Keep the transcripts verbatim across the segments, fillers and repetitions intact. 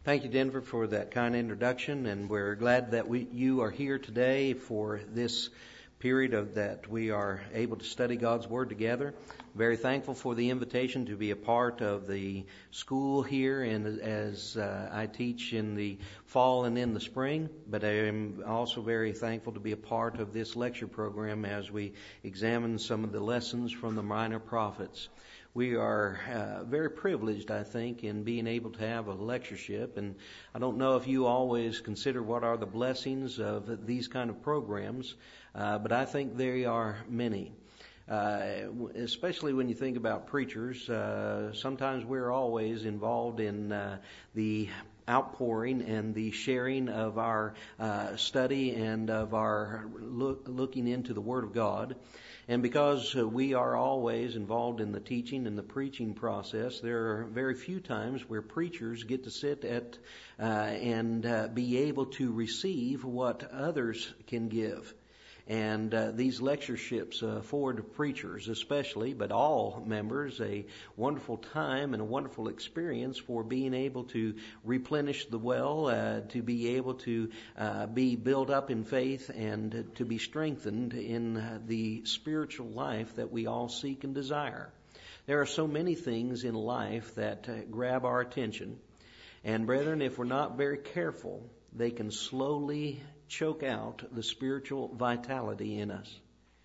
Thank you, Denver, for that kind introduction, and we're glad that we, you are here today for this period of that we are able to study God's Word together. Very thankful for the invitation to be a part of the school here, and as uh, I teach in the fall and in the spring, but I am also very thankful to be a part of this lecture program as we examine some of the lessons from the minor prophets. We are uh, very privileged, I think, in being able to have a lectureship, and I don't know if you always consider what are the blessings of these kind of programs, uh, but I think they are many. Uh, especially when you think about preachers, uh, sometimes we're always involved in uh, the outpouring and the sharing of our uh, study and of our look, looking into the Word of God. And because uh, we are always involved in the teaching and the preaching process, there are very few times where preachers get to sit at uh, and uh, be able to receive what others can give. And uh, these lectureships uh, afford preachers especially, but all members, a wonderful time and a wonderful experience for being able to replenish the well, uh, to be able to uh, be built up in faith and to be strengthened in the spiritual life that we all seek and desire. There are so many things in life that uh, grab our attention. And brethren, if we're not very careful, they can slowly choke out the spiritual vitality in us.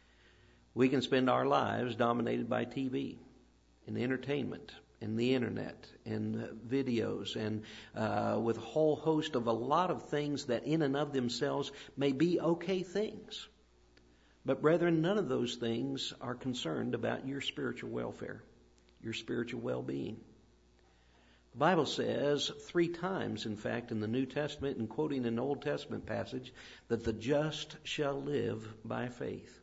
We can spend our lives dominated by T V and entertainment and the internet and videos and uh, with a whole host of a lot of things that in and of themselves may be okay things. But brethren, none of those things are concerned about your spiritual welfare, your spiritual well-being. The Bible says three times, in fact, in the New Testament, and quoting an Old Testament passage, that the just shall live by faith.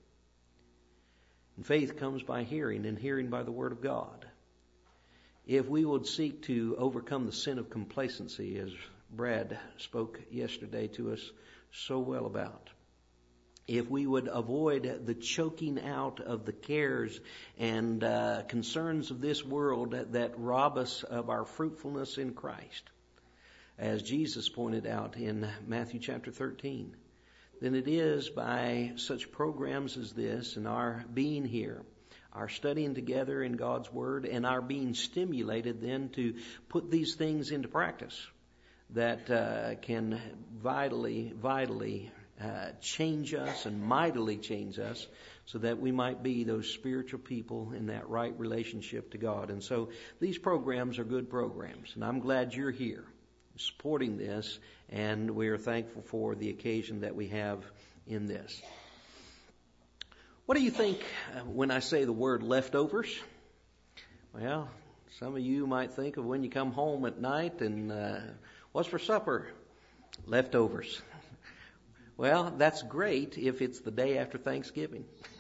And faith comes by hearing, and hearing by the Word of God. If we would seek to overcome the sin of complacency, as Brad spoke yesterday to us so well about, if we would avoid the choking out of the cares and uh, concerns of this world that, that rob us of our fruitfulness in Christ, as Jesus pointed out in Matthew chapter thirteen, then it is by such programs as this and our being here, our studying together in God's Word, and our being stimulated then to put these things into practice that uh, can vitally, vitally Uh, change us and mightily change us so that we might be those spiritual people in that right relationship to God. And so these programs are good programs, and I'm glad you're here supporting this, and we are thankful for the occasion that we have in this. What do you think when I say the word leftovers? Well, some of you might think of when you come home at night and uh, what's for supper? Leftovers. Well, that's great if it's the day after Thanksgiving.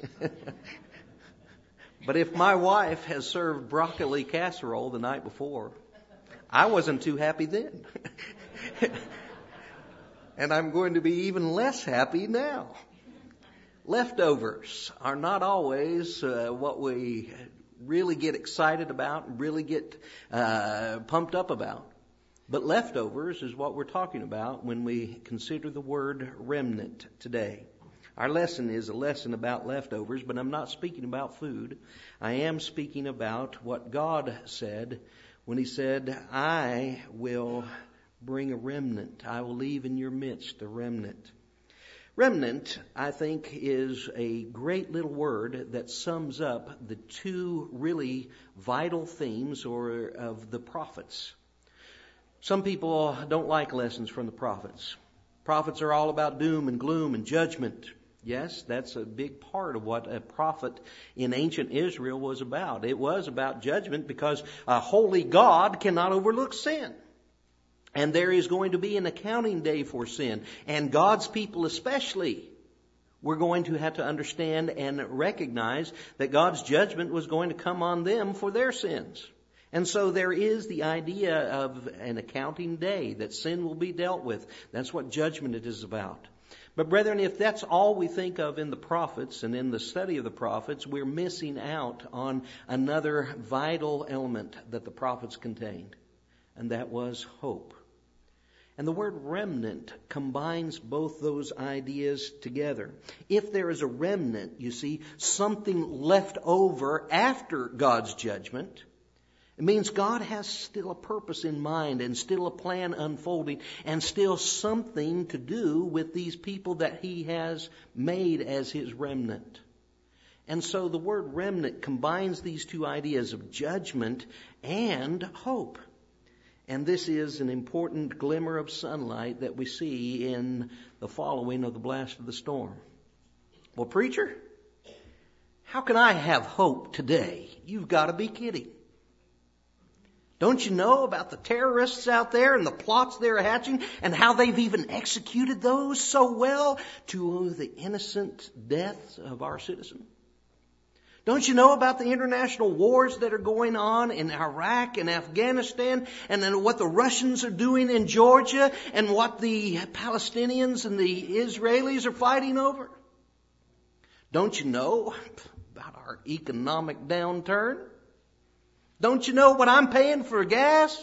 But if my wife has served broccoli casserole the night before, I wasn't too happy then. And I'm going to be even less happy now. Leftovers are not always uh, what we really get excited about, really get uh, pumped up about. But leftovers is what we're talking about when we consider the word remnant today. Our lesson is a lesson about leftovers, but I'm not speaking about food. I am speaking about what God said when He said, I will bring a remnant. I will leave in your midst a remnant. Remnant, I think, is a great little word that sums up the two really vital themes or of the prophets. Some people don't like lessons from the prophets. Prophets are all about doom and gloom and judgment. Yes, that's a big part of what a prophet in ancient Israel was about. It was about judgment because a holy God cannot overlook sin. And there is going to be an accounting day for sin. And God's people especially were going to have to understand and recognize that God's judgment was going to come on them for their sins. And so there is the idea of an accounting day, that sin will be dealt with. That's what judgment it is about. But brethren, if that's all we think of in the prophets and in the study of the prophets, we're missing out on another vital element that the prophets contained, and that was hope. And the word remnant combines both those ideas together. If there is a remnant, you see, something left over after God's judgment, it means God has still a purpose in mind and still a plan unfolding and still something to do with these people that He has made as His remnant. And so the word remnant combines these two ideas of judgment and hope. And this is an important glimmer of sunlight that we see in the following of the blast of the storm. Well, preacher, how can I have hope today? You've got to be kidding. Don't you know about the terrorists out there and the plots they're hatching and how they've even executed those so well to the innocent deaths of our citizens? Don't you know about the international wars that are going on in Iraq and Afghanistan, and then what the Russians are doing in Georgia, and what the Palestinians and the Israelis are fighting over? Don't you know about our economic downturn? Don't you know what I'm paying for gas?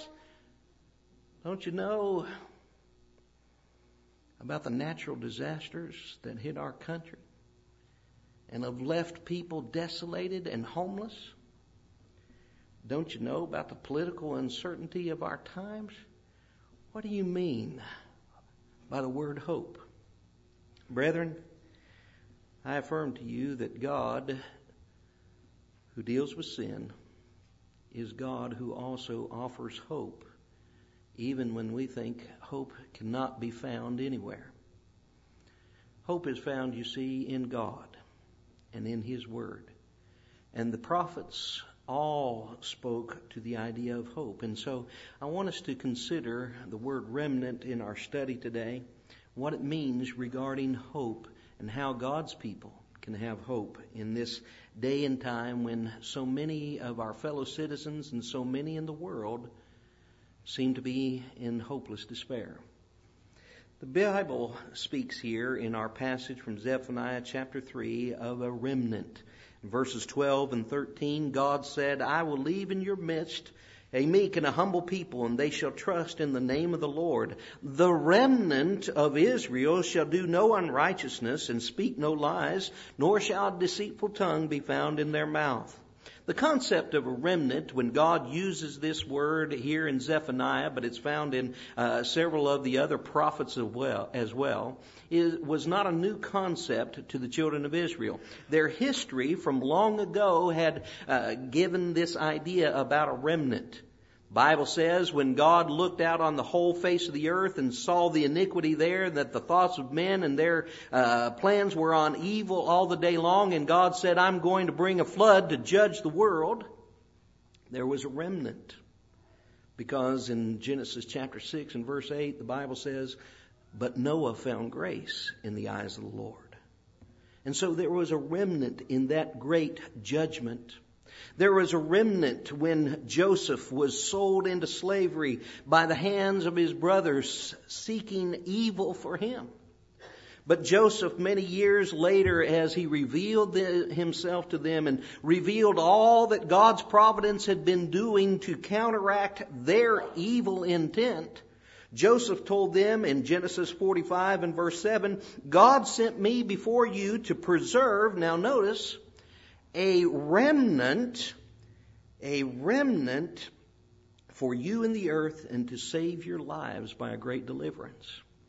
Don't you know about the natural disasters that hit our country and have left people desolated and homeless? Don't you know about the political uncertainty of our times? What do you mean by the word hope? Brethren, I affirm to you that God, who deals with sin, is God who also offers hope, even when we think hope cannot be found anywhere. Hope is found, you see, in God and in His Word. And the prophets all spoke to the idea of hope. And so I want us to consider the word remnant in our study today, what it means regarding hope and how God's people can have hope in this day and time when so many of our fellow citizens and so many in the world seem to be in hopeless despair. The Bible speaks here in our passage from Zephaniah chapter three of a remnant. In verses twelve and thirteen, God said, I will leave in your midst a meek and a humble people, and they shall trust in the name of the Lord. The remnant of Israel shall do no unrighteousness and speak no lies, nor shall a deceitful tongue be found in their mouth. The concept of a remnant, when God uses this word here in Zephaniah, but it's found in uh, several of the other prophets as well, as well is, was not a new concept to the children of Israel. Their history from long ago had uh, given this idea about a remnant. The Bible says when God looked out on the whole face of the earth and saw the iniquity there, that the thoughts of men and their uh, plans were on evil all the day long, and God said, I'm going to bring a flood to judge the world, there was a remnant. Because in Genesis chapter six and verse eight, the Bible says, but Noah found grace in the eyes of the Lord. And so there was a remnant in that great judgment. There was a remnant when Joseph was sold into slavery by the hands of his brothers seeking evil for him. But Joseph, many years later, as he revealed the, himself to them and revealed all that God's providence had been doing to counteract their evil intent, Joseph told them in Genesis forty-five and verse seven, God sent me before you to preserve, now notice, a remnant, a remnant for you in the earth, and to save your lives by a great deliverance.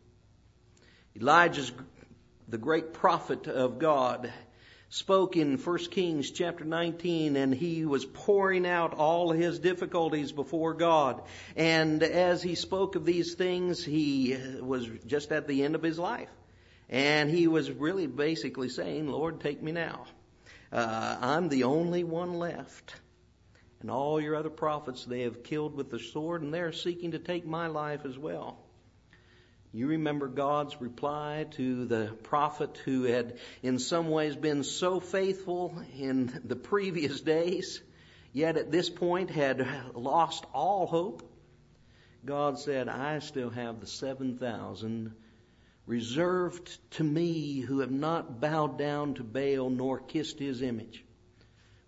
Elijah's, the great prophet of God, spoke in First Kings chapter nineteen, and he was pouring out all his difficulties before God. And as he spoke of these things, he was just at the end of his life. And he was really basically saying, Lord, take me now. Uh, I'm the only one left. And all your other prophets they have killed with the sword, and they're seeking to take my life as well. You remember God's reply to the prophet who had in some ways been so faithful in the previous days, yet at this point had lost all hope? God said, I still have the seven thousand reserved to me who have not bowed down to Baal nor kissed his image.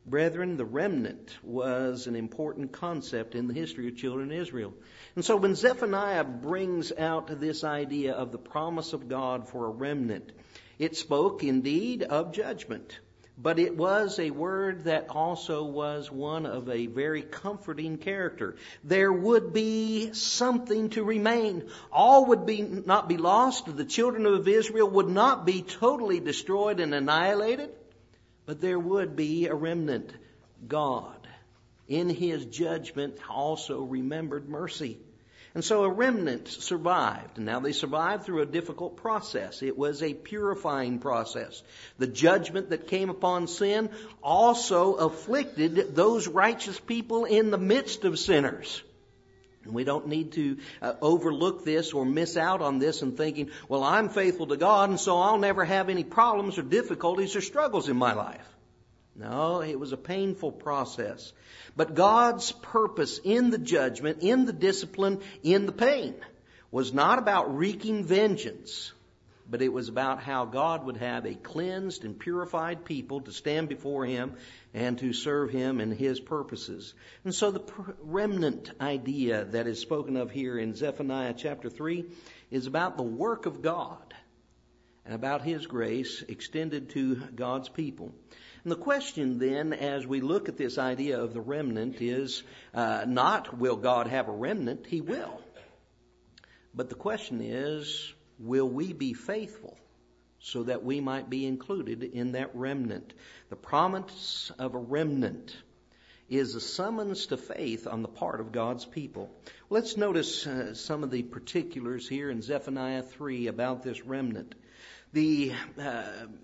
Brethren, the remnant was an important concept in the history of children of Israel. And so when Zephaniah brings out this idea of the promise of God for a remnant, it spoke indeed of judgment. But it was a word that also was one of a very comforting character. There would be something to remain. All would be not be lost. The children of Israel would not be totally destroyed and annihilated. But there would be a remnant. God, in His judgment, also remembered mercy. And so a remnant survived. Now they survived through a difficult process. It was a purifying process. The judgment that came upon sin also afflicted those righteous people in the midst of sinners. And we don't need to uh, overlook this or miss out on this and thinking, well, I'm faithful to God and so I'll never have any problems or difficulties or struggles in my life. No, it was a painful process. But God's purpose in the judgment, in the discipline, in the pain was not about wreaking vengeance, but it was about how God would have a cleansed and purified people to stand before Him and to serve Him and His purposes. And so the remnant idea that is spoken of here in Zephaniah chapter three is about the work of God and about His grace extended to God's people. And the question then, as we look at this idea of the remnant, is uh, not will God have a remnant? He will. But the question is, will we be faithful so that we might be included in that remnant? The promise of a remnant is a summons to faith on the part of God's people. Let's notice uh, some of the particulars here in Zephaniah three about this remnant. The uh,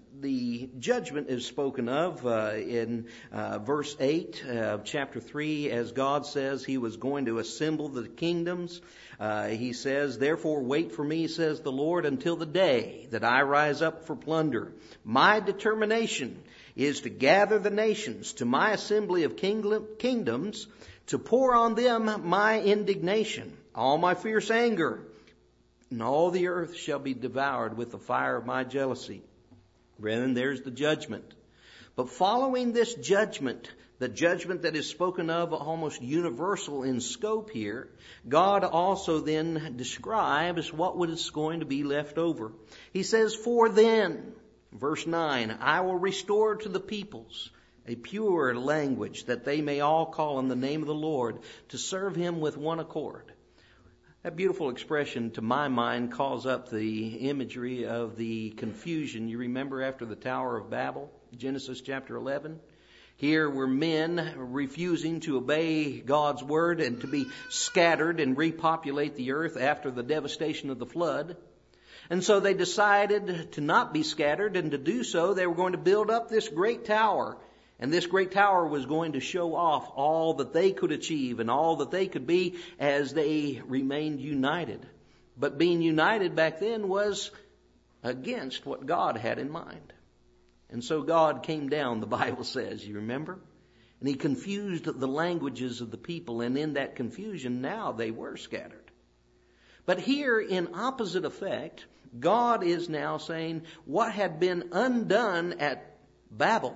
the judgment is spoken of uh, in uh, verse eight of chapter three, as God says He was going to assemble the kingdoms. Uh, he says, therefore wait for me, says the Lord, until the day that I rise up for plunder. My determination is to gather the nations to my assembly of kingdoms, to pour on them my indignation, all my fierce anger, and all the earth shall be devoured with the fire of my jealousy. Brethren, there's the judgment. But following this judgment, the judgment that is spoken of almost universal in scope here, God also then describes what is going to be left over. He says, for then, verse nine, I will restore to the peoples a pure language, that they may all call on the name of the Lord, to serve Him with one accord. That beautiful expression, to my mind, calls up the imagery of the confusion. You remember after the Tower of Babel, Genesis chapter eleven? Here were men refusing to obey God's word and to be scattered and repopulate the earth after the devastation of the flood. And so they decided to not be scattered, and to do so they were going to build up this great tower. And this great tower was going to show off all that they could achieve and all that they could be as they remained united. But being united back then was against what God had in mind. And so God came down, the Bible says, you remember? And He confused the languages of the people, and in that confusion now they were scattered. But here, in opposite effect, God is now saying what had been undone at Babel,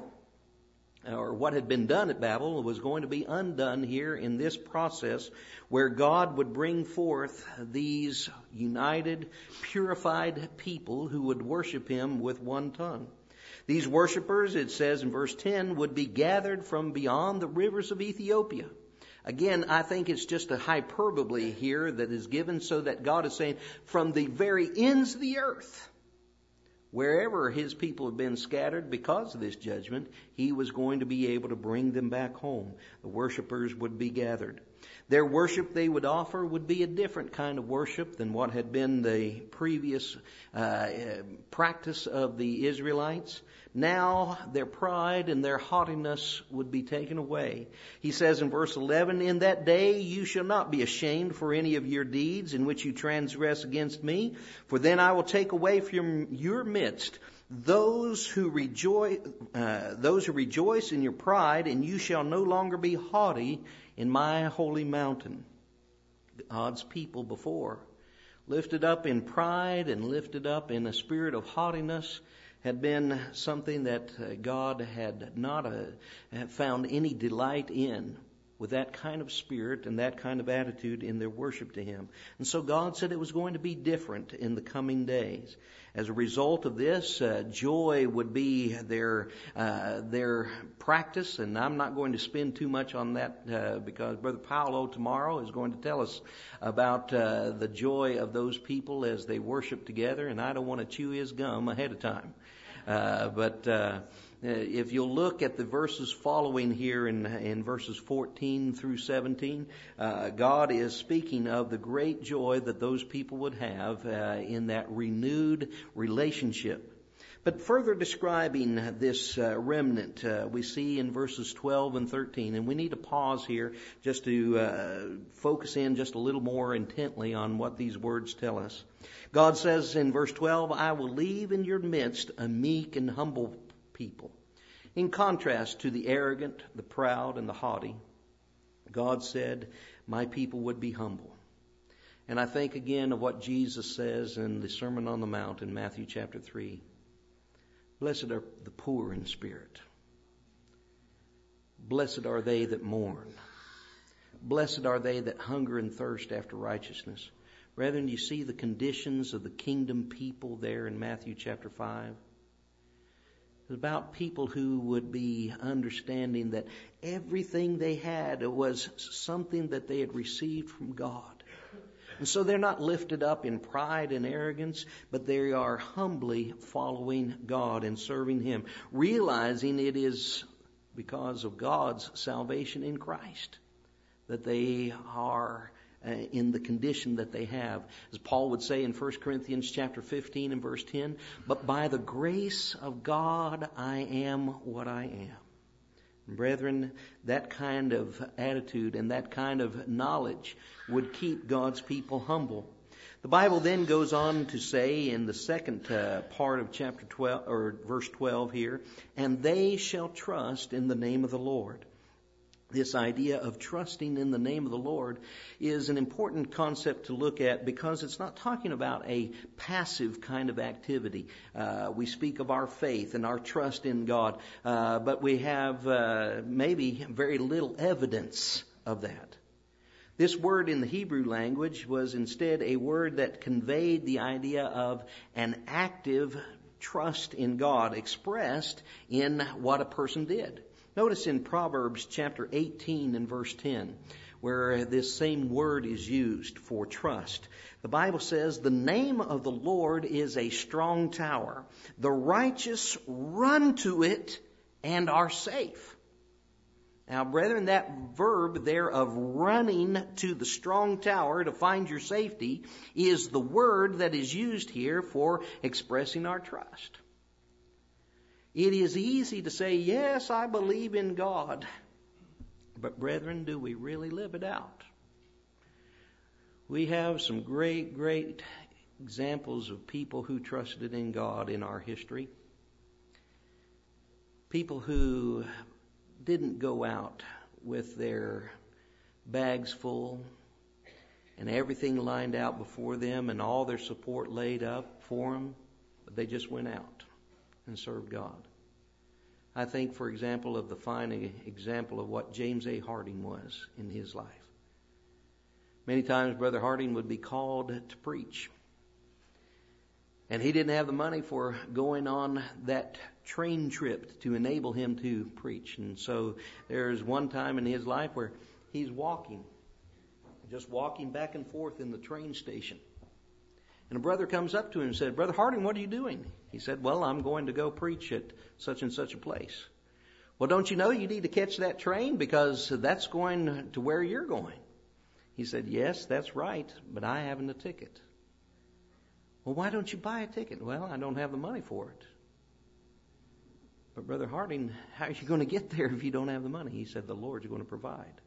or what had been done at Babel, was going to be undone here in this process, where God would bring forth these united, purified people who would worship Him with one tongue. These worshipers, it says in verse ten, would be gathered from beyond the rivers of Ethiopia. Again, I think it's just a hyperbole here that is given so that God is saying from the very ends of the earth, wherever His people have been scattered because of this judgment, He was going to be able to bring them back home. The worshipers would be gathered. Their worship they would offer would be a different kind of worship than what had been the previous uh, practice of the Israelites. Now their pride and their haughtiness would be taken away. He says in verse eleven, in that day you shall not be ashamed for any of your deeds in which you transgress against me, for then I will take away from your midst those who rejoice, uh, those who rejoice in your pride, and you shall no longer be haughty in my holy mountain. God's people before, lifted up in pride and lifted up in a spirit of haughtiness, had been something that God had not uh, found any delight in, with that kind of spirit and that kind of attitude in their worship to Him. And so God said it was going to be different in the coming days. As a result of this, uh, joy would be their uh, their practice, and I'm not going to spend too much on that uh, because Brother Paolo tomorrow is going to tell us about uh, the joy of those people as they worship together, and I don't want to chew his gum ahead of time. Uh, but uh, if you'll look at the verses following here in, in verses fourteen through seventeen, uh, God is speaking of the great joy that those people would have uh, in that renewed relationship. But further describing this uh, remnant, uh, we see in verses twelve and thirteen, and we need to pause here just to uh, focus in just a little more intently on what these words tell us. God says in verse twelve, "I will leave in your midst a meek and humble people." In contrast to the arrogant, the proud, and the haughty, God said, my people would be humble. And I think again of what Jesus says in the Sermon on the Mount in Matthew chapter three. Blessed are the poor in spirit. Blessed are they that mourn. Blessed are they that hunger and thirst after righteousness. Brethren, you see the conditions of the kingdom people there in Matthew chapter five? It's about people who would be understanding that everything they had was something that they had received from God. And so they're not lifted up in pride and arrogance, but they are humbly following God and serving Him, realizing it is because of God's salvation in Christ that they are uh, in the condition that they have. As Paul would say in First Corinthians chapter fifteen and verse ten, "But by the grace of God I am what I am." Brethren, that kind of attitude and that kind of knowledge would keep God's people humble. The Bible then goes on to say in the second uh, part of chapter twelve, or verse twelve here, "And they shall trust in the name of the Lord." This idea of trusting in the name of the Lord is an important concept to look at because it's not talking about a passive kind of activity. Uh, we speak of our faith and our trust in God, uh, but we have uh, maybe very little evidence of that. This word in the Hebrew language was instead a word that conveyed the idea of an active trust in God expressed in what a person did. Notice in Proverbs chapter eighteen and verse ten, where this same word is used for trust. The Bible says, "The name of the Lord is a strong tower. The righteous run to it and are safe." Now, brethren, that verb there of running to the strong tower to find your safety is the word that is used here for expressing our trust. It is easy to say, yes, I believe in God. But brethren, do we really live it out? We have some great, great examples of people who trusted in God in our history. People who didn't go out with their bags full and everything lined out before them and all their support laid up for them, but they just went out and served God. I think, for example, of the fine example of what James A. Harding was in his life. Many times Brother Harding would be called to preach. And he didn't have the money for going on that train trip to enable him to preach. And so there's one time in his life where he's walking, just walking back and forth in the train station. And a brother comes up to him and said, "Brother Harding, what are you doing?" He said, "Well, I'm going to go preach at such and such a place." "Well, don't you know you need to catch that train because that's going to where you're going?" He said, "Yes, that's right, but I haven't a ticket." "Well, why don't you buy a ticket?" "Well, I don't have the money for it." "But Brother Harding, how are you going to get there if you don't have the money?" He said, "The Lord's going to provide."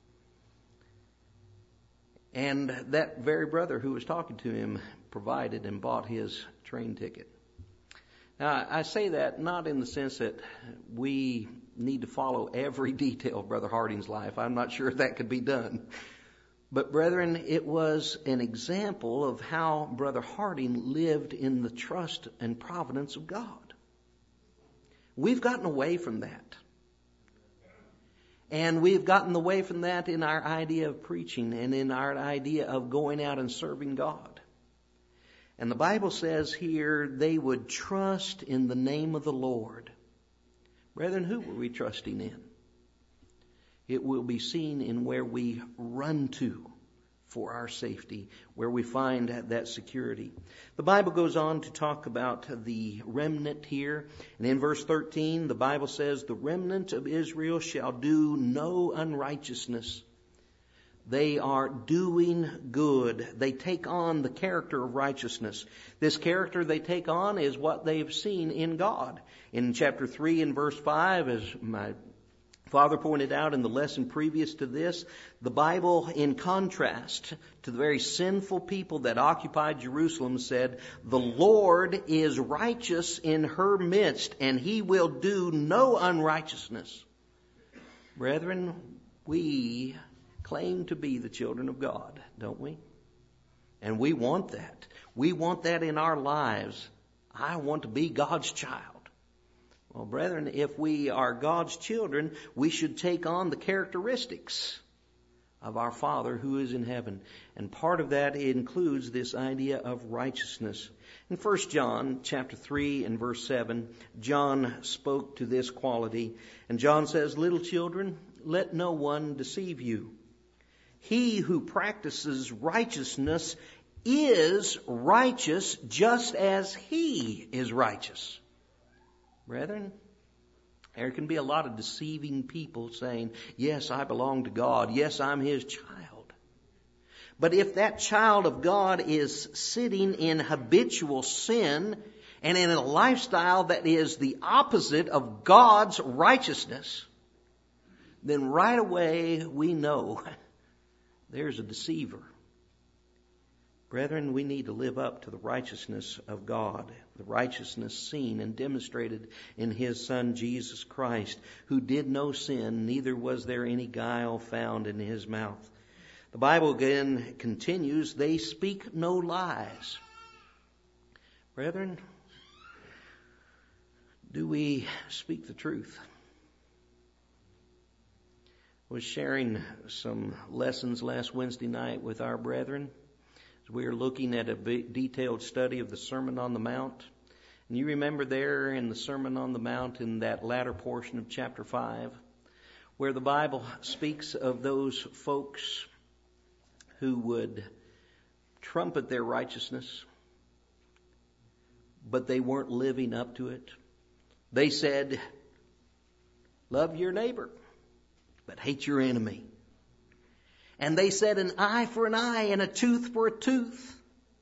And that very brother who was talking to him provided and bought his train ticket. Now, I say that not in the sense that we need to follow every detail of Brother Harding's life. I'm not sure if that could be done. But brethren, it was an example of how Brother Harding lived in the trust and providence of God. We've gotten away from that. And we've gotten away from that in our idea of preaching and in our idea of going out and serving God. And the Bible says here they would trust in the name of the Lord. Brethren, who were we trusting in? It will be seen in where we run to for our safety, where we find that security. The Bible goes on to talk about the remnant here. And in verse thirteen, the Bible says, the remnant of Israel shall do no unrighteousness. They are doing good. They take on the character of righteousness. This character they take on is what they've seen in God. In chapter three and verse five, as my Father pointed out in the lesson previous to this, the Bible, in contrast to the very sinful people that occupied Jerusalem, said, the Lord is righteous in her midst, and He will do no unrighteousness. Brethren, we claim to be the children of God, don't we? And we want that. We want that in our lives. I want to be God's child. Well, brethren, if we are God's children, we should take on the characteristics of our Father who is in heaven. And part of that includes this idea of righteousness. In First John chapter three and verse seven, John spoke to this quality. And John says, little children, let no one deceive you. He who practices righteousness is righteous just as He is righteous. Brethren, there can be a lot of deceiving people saying, yes, I belong to God. Yes, I'm His child. But if that child of God is sitting in habitual sin and in a lifestyle that is the opposite of God's righteousness, then right away we know there's a deceiver. Brethren, we need to live up to the righteousness of God, the righteousness seen and demonstrated in His Son, Jesus Christ, who did no sin, neither was there any guile found in His mouth. The Bible again continues, they speak no lies. Brethren, do we speak the truth? I was sharing some lessons last Wednesday night with our brethren. We are looking at a detailed study of the Sermon on the Mount. And you remember there in the Sermon on the Mount in that latter portion of chapter five, where the Bible speaks of those folks who would trumpet their righteousness, but they weren't living up to it. They said, love your neighbor, but hate your enemy. And they said an eye for an eye and a tooth for a tooth.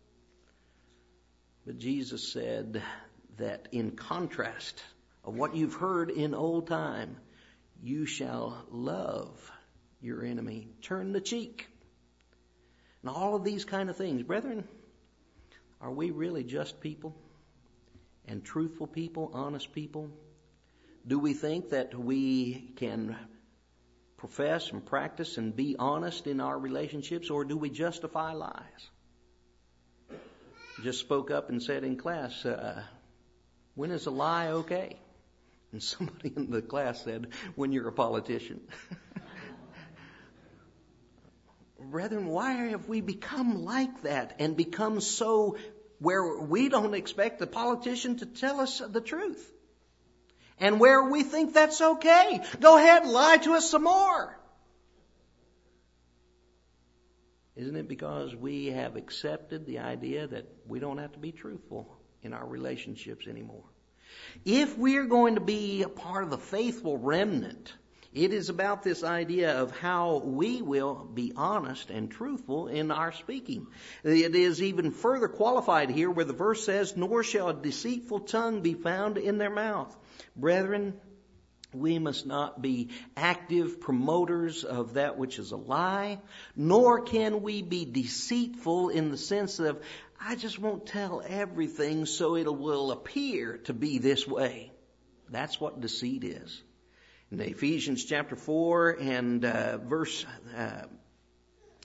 But Jesus said that in contrast of what you've heard in old time, you shall love your enemy. Turn the cheek. And all of these kind of things. Brethren, are we really just people? And truthful people, honest people? Do we think that we can profess and practice and be honest in our relationships, or do we justify lies? Just spoke up and said in class, uh, when is a lie okay? And somebody in the class said, when you're a politician. Brethren, why have we become like that and become so where we don't expect the politician to tell us the truth? And where we think that's okay. Go ahead and lie to us some more. Isn't it because we have accepted the idea that we don't have to be truthful in our relationships anymore? If we're going to be a part of the faithful remnant, it is about this idea of how we will be honest and truthful in our speaking. It is even further qualified here where the verse says, nor shall a deceitful tongue be found in their mouth. Brethren, we must not be active promoters of that which is a lie, nor can we be deceitful in the sense of, I just won't tell everything so it will appear to be this way. That's what deceit is. In Ephesians chapter four and uh, verse uh,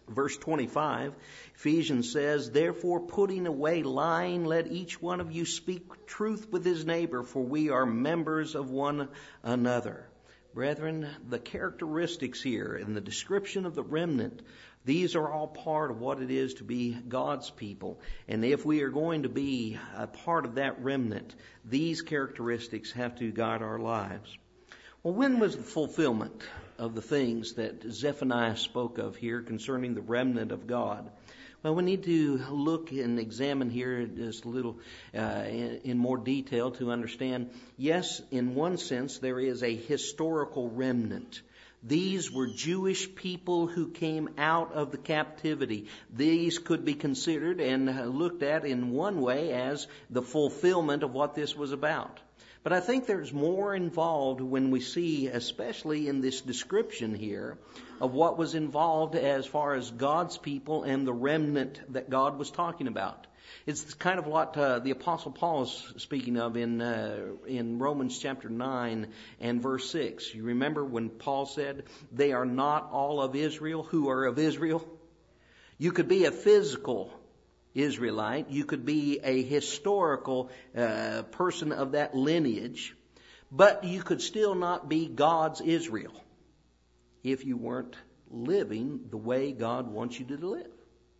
Verse twenty-five, Ephesians says, "Therefore, putting away lying, let each one of you speak truth with his neighbor, for we are members of one another." Brethren, the characteristics here in the description of the remnant, these are all part of what it is to be God's people. And if we are going to be a part of that remnant, these characteristics have to guide our lives. Well, when was the fulfillment of the things that Zephaniah spoke of here concerning the remnant of God? Well, we need to look and examine here just a little uh, in, in more detail to understand. Yes, in one sense, there is a historical remnant. These were Jewish people who came out of the captivity. These could be considered and looked at in one way as the fulfillment of what this was about. But I think there's more involved when we see, especially in this description here, of what was involved as far as God's people and the remnant that God was talking about. It's kind of what uh, the Apostle Paul is speaking of in uh, in Romans chapter nine and verse six. You remember when Paul said, "They are not all of Israel who are of Israel." You could be a physical Israelite. You could be a historical uh, person of that lineage, but you could still not be God's Israel if you weren't living the way God wants you to live.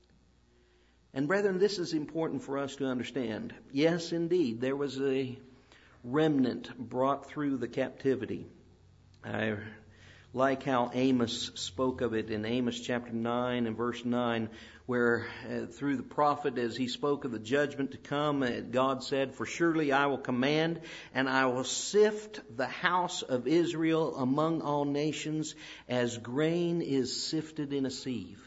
And brethren, this is important for us to understand. Yes, indeed, there was a remnant brought through the captivity. I like how Amos spoke of it in Amos chapter nine and verse nine, where uh, through the prophet, as he spoke of the judgment to come, uh, God said, "For surely I will command, and I will sift the house of Israel among all nations, as grain is sifted in a sieve."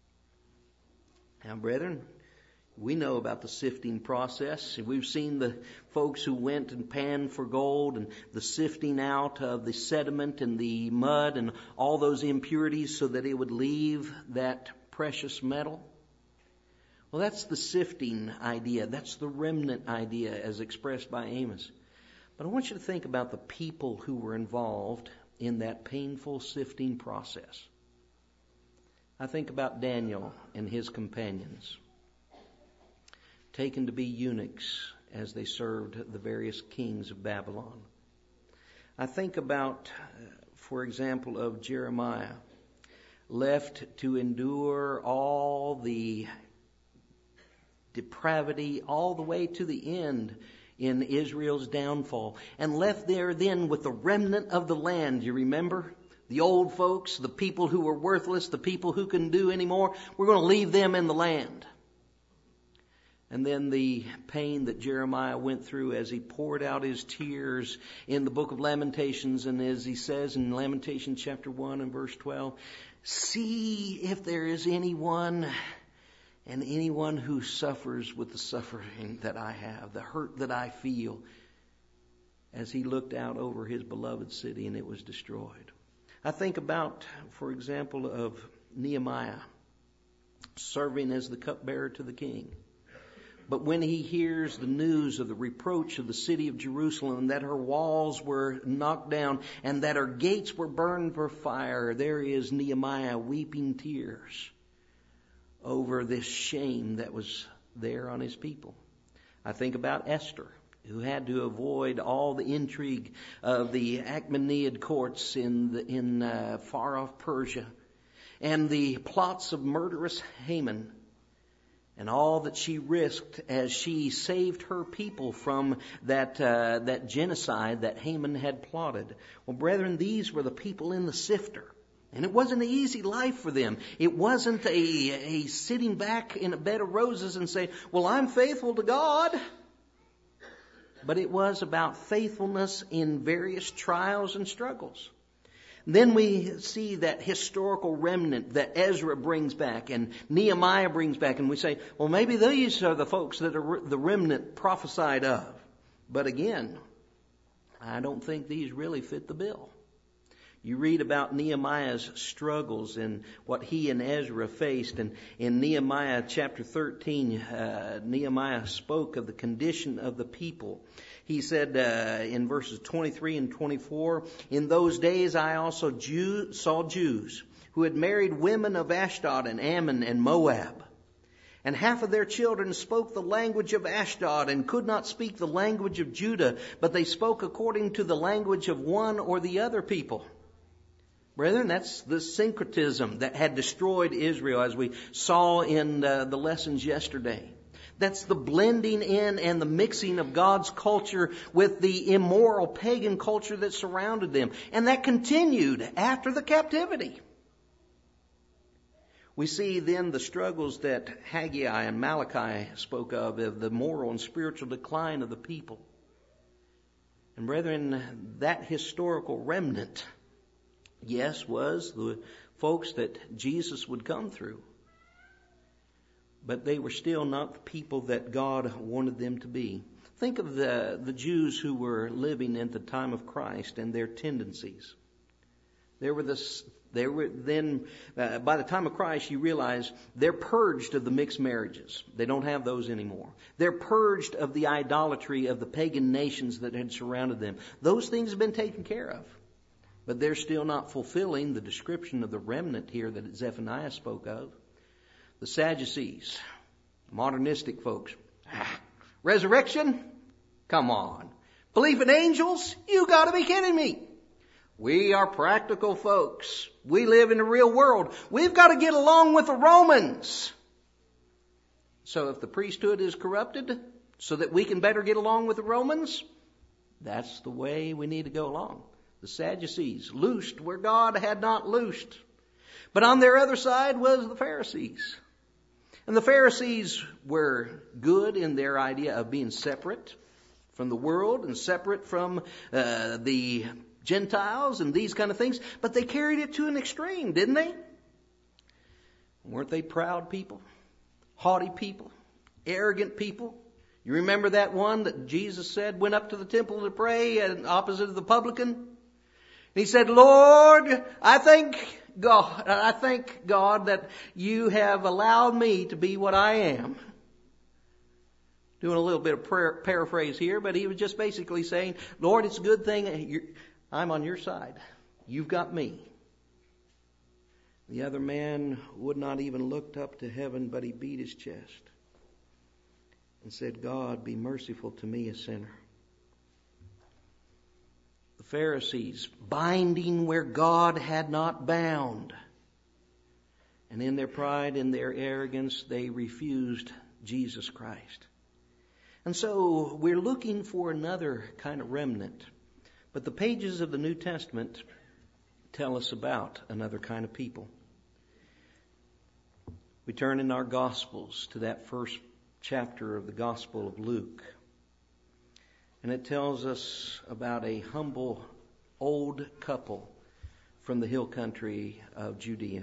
Now, brethren, we know about the sifting process. We've seen the folks who went and panned for gold and the sifting out of the sediment and the mud and all those impurities so that it would leave that precious metal. Well, that's the sifting idea. That's the remnant idea as expressed by Amos. But I want you to think about the people who were involved in that painful sifting process. I think about Daniel and his companions, taken to be eunuchs as they served the various kings of Babylon. I think about, for example, of Jeremiah, left to endure all the depravity all the way to the end in Israel's downfall, and left there then with the remnant of the land. You remember? The old folks, the people who were worthless, the people who couldn't do anymore, we're going to leave them in the land. And then the pain that Jeremiah went through as he poured out his tears in the book of Lamentations, and as he says in Lamentation chapter one and verse twelve, "See if there is anyone and anyone who suffers with the suffering that I have, the hurt that I feel," as he looked out over his beloved city and it was destroyed. I think about, for example, of Nehemiah serving as the cupbearer to the king. But when he hears the news of the reproach of the city of Jerusalem, that her walls were knocked down and that her gates were burned for fire, there is Nehemiah weeping tears over this shame that was there on his people. I think about Esther, who had to avoid all the intrigue of the Achaemenid courts in the, in uh, far-off Persia, and the plots of murderous Haman, and all that she risked as she saved her people from that uh, that genocide that Haman had plotted. Well, brethren, these were the people in the sifter. And it wasn't an easy life for them. It wasn't a, a sitting back in a bed of roses and say, "Well, I'm faithful to God." But it was about faithfulness in various trials and struggles. Then we see that historical remnant that Ezra brings back and Nehemiah brings back, and we say, well, maybe these are the folks that are the remnant prophesied of. But again, I don't think these really fit the bill. You read about Nehemiah's struggles and what he and Ezra faced. And in Nehemiah chapter thirteen, uh, Nehemiah spoke of the condition of the people. He said uh, in verses twenty-three and twenty-four, "In those days I also Jew, saw Jews who had married women of Ashdod and Ammon and Moab. And half of their children spoke the language of Ashdod and could not speak the language of Judah, but they spoke according to the language of one or the other people. Brethren, that's the syncretism that had destroyed Israel, as we saw in uh, the lessons yesterday. That's the blending in and the mixing of God's culture with the immoral pagan culture that surrounded them. And that continued after the captivity. We see then the struggles that Haggai and Malachi spoke of, of the moral and spiritual decline of the people. And brethren, that historical remnant, yes, was the folks that Jesus would come through. But they were still not the people that God wanted them to be. Think of the, the Jews who were living at the time of Christ and their tendencies. There were this, they were then, uh, by the time of Christ, you realize they're purged of the mixed marriages. They don't have those anymore. They're purged of the idolatry of the pagan nations that had surrounded them. Those things have been taken care of. But they're still not fulfilling the description of the remnant here that Zephaniah spoke of. The Sadducees, modernistic folks. Ah, resurrection? Come on. Belief in angels? You gotta be kidding me. We are practical folks. We live in the real world. We've got to get along with the Romans. So if the priesthood is corrupted so that we can better get along with the Romans, that's the way we need to go along. The Sadducees loosed where God had not loosed. But on their other side was the Pharisees. And the Pharisees were good in their idea of being separate from the world and separate from uh, the Gentiles and these kind of things. But they carried it to an extreme, didn't they? Weren't they proud people? Haughty people? Arrogant people? You remember that one that Jesus said went up to the temple to pray and opposite of the publican? And he said, Lord, I thank God, I thank God that you have allowed me to be what I am. Doing a little bit of prayer, paraphrase here, but he was just basically saying, Lord, it's a good thing you're, I'm on your side. You've got me. The other man would not even look up to heaven, but he beat his chest and said, God, be merciful to me, a sinner. The Pharisees, binding where God had not bound. And in their pride, in their arrogance, they refused Jesus Christ. And so we're looking for another kind of remnant. But the pages of the New Testament tell us about another kind of people. We turn in our Gospels to that first chapter of the Gospel of Luke. And it tells us about a humble old couple from the hill country of Judea.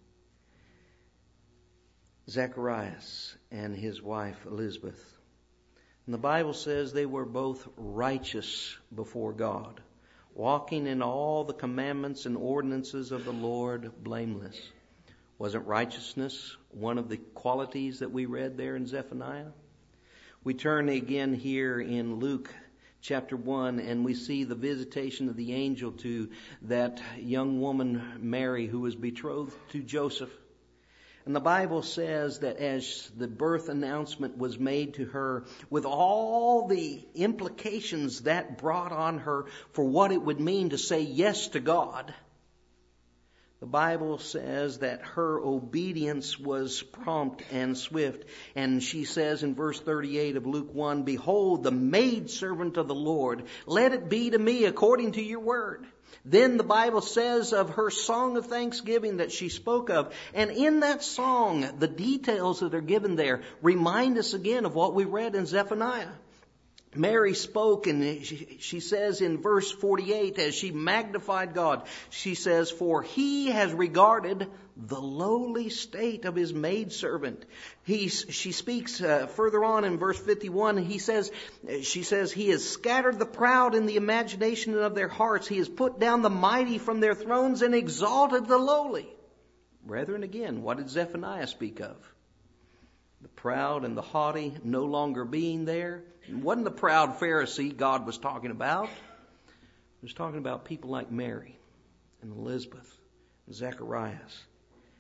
Zacharias and his wife Elizabeth. And the Bible says they were both righteous before God, walking in all the commandments and ordinances of the Lord blameless. Wasn't righteousness one of the qualities that we read there in Zephaniah? We turn again here in Luke chapter one, and we see the visitation of the angel to that young woman, Mary, who was betrothed to Joseph. And the Bible says that as the birth announcement was made to her, with all the implications that brought on her for what it would mean to say yes to God, the Bible says that her obedience was prompt and swift. And she says in verse thirty-eight of Luke one, Behold, the maidservant of the Lord, let it be to me according to your word. Then the Bible says of her song of thanksgiving that she spoke of. And in that song, the details that are given there remind us again of what we read in Zephaniah. Mary spoke, and she, she says in verse forty-eight, as she magnified God, she says, For he has regarded the lowly state of his maidservant. He, she speaks uh, further on in verse fifty-one, he says, she says, He has scattered the proud in the imagination of their hearts. He has put down the mighty from their thrones and exalted the lowly. Brethren, again, what did Zephaniah speak of? The proud and the haughty no longer being there. It wasn't the proud Pharisee God was talking about. He was talking about people like Mary and Elizabeth and Zacharias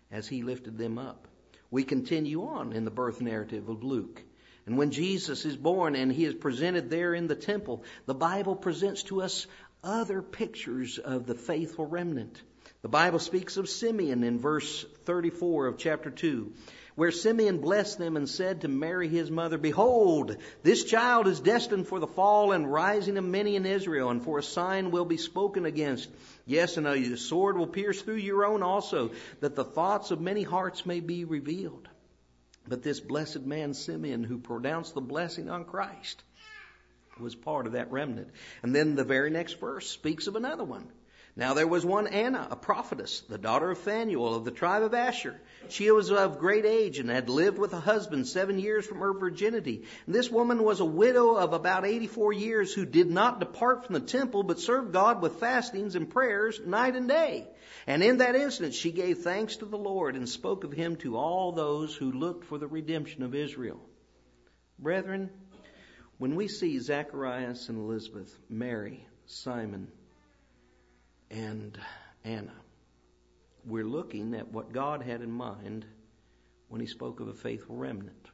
as he lifted them up. We continue on in the birth narrative of Luke. And when Jesus is born and he is presented there in the temple, the Bible presents to us other pictures of the faithful remnant. The Bible speaks of Simeon in verse thirty-four of chapter two, where Simeon blessed them and said to Mary his mother, "Behold, this child is destined for the fall and rising of many in Israel, and for a sign will be spoken against. Yes, and a sword will pierce through your own also, that the thoughts of many hearts may be revealed." But this blessed man Simeon, who pronounced the blessing on Christ, was part of that remnant. And then the very next verse speaks of another one. Now there was one Anna, a prophetess, the daughter of Phanuel of the tribe of Asher. She was of great age and had lived with a husband seven years from her virginity. And this woman was a widow of about eighty-four years, who did not depart from the temple, but served God with fastings and prayers night and day. And in that instant she gave thanks to the Lord and spoke of him to all those who looked for the redemption of Israel. Brethren, when we see Zacharias and Elizabeth, Mary, Simon, and Anna, we're looking at what God had in mind when he spoke of a faithful remnant.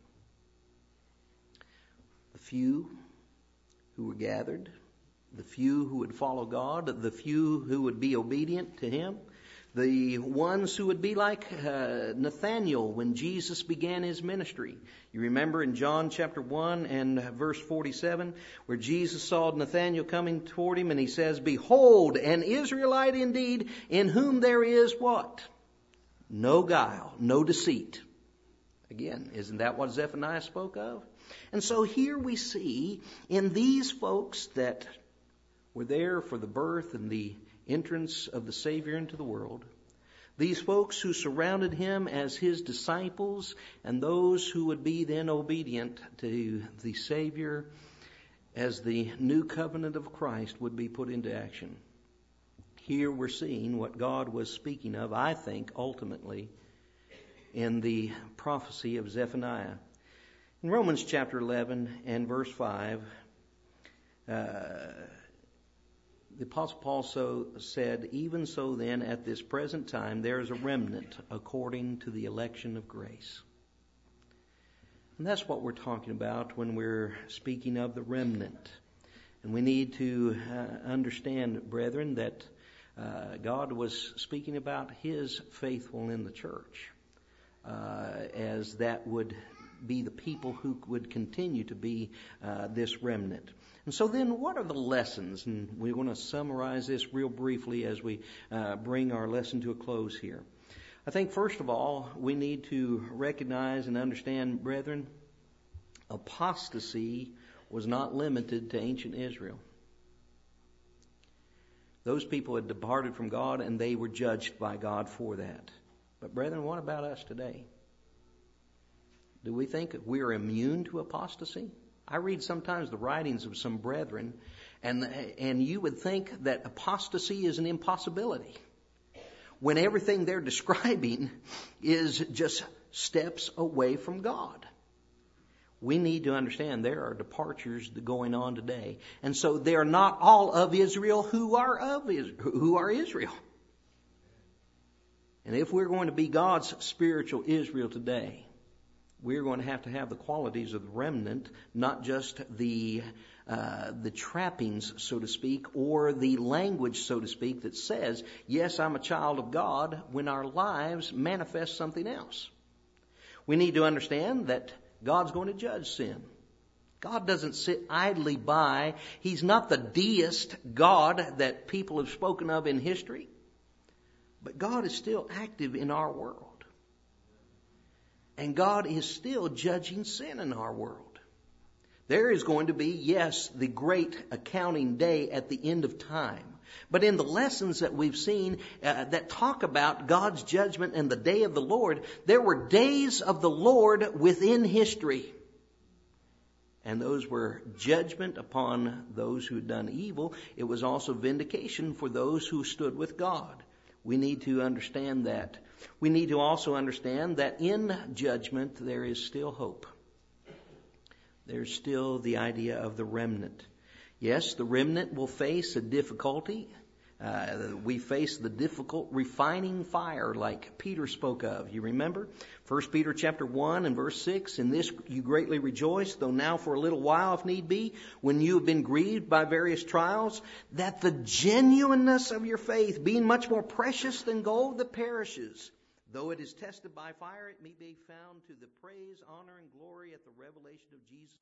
The few who were gathered, the few who would follow God, the few who would be obedient to him, the ones who would be like uh, Nathanael when Jesus began his ministry. You remember in John chapter one and verse forty-seven, where Jesus saw Nathanael coming toward him, and he says, "Behold, an Israelite indeed, in whom there is" what? "No guile, no deceit." Again, isn't that what Zephaniah spoke of? And so here we see in these folks that were there for the birth and the entrance of the Savior into the world, these folks who surrounded him as his disciples, and those who would be then obedient to the Savior as the new covenant of Christ would be put into action. Here we're seeing what God was speaking of, I think, ultimately in the prophecy of Zephaniah. In Romans chapter eleven and verse five, uh, the Apostle Paul so said, "Even so then, at this present time, there is a remnant according to the election of grace." And that's what we're talking about when we're speaking of the remnant. And we need to uh, understand, brethren, that uh, God was speaking about his faithful in the church, uh, as that would be the people who would continue to be uh, this remnant. And so then what are the lessons? And we want to summarize this real briefly as we uh, bring our lesson to a close here. I think first of all, we need to recognize and understand, brethren, apostasy was not limited to ancient Israel. Those people had departed from God and they were judged by God for that. But brethren, what about us today? Do we think we are immune to apostasy? I read sometimes the writings of some brethren, and and you would think that apostasy is an impossibility, when everything they're describing is just steps away from God. We need to understand there are departures going on today, and so they're not all of Israel who are of who are Israel. And if we're going to be God's spiritual Israel today, we're going to have to have the qualities of the remnant, not just the uh, the trappings, so to speak, or the language, so to speak, that says, yes, I'm a child of God, when our lives manifest something else. We need to understand that God's going to judge sin. God doesn't sit idly by. He's not the deist God that people have spoken of in history. But God is still active in our world. And God is still judging sin in our world. There is going to be, yes, the great accounting day at the end of time. But in the lessons that we've seen uh, that talk about God's judgment and the day of the Lord, there were days of the Lord within history. And those were judgment upon those who had done evil. It was also vindication for those who stood with God. We need to understand that. We need to also understand that in judgment there is still hope. There's still the idea of the remnant. Yes, the remnant will face a difficulty Uh, we face the difficult refining fire like Peter spoke of. You remember? First Peter chapter one and verse six, in this you greatly rejoice, though now for a little while, if need be, when you have been grieved by various trials, that the genuineness of your faith, being much more precious than gold that perishes, though it is tested by fire, it may be found to the praise, honor, and glory at the revelation of Jesus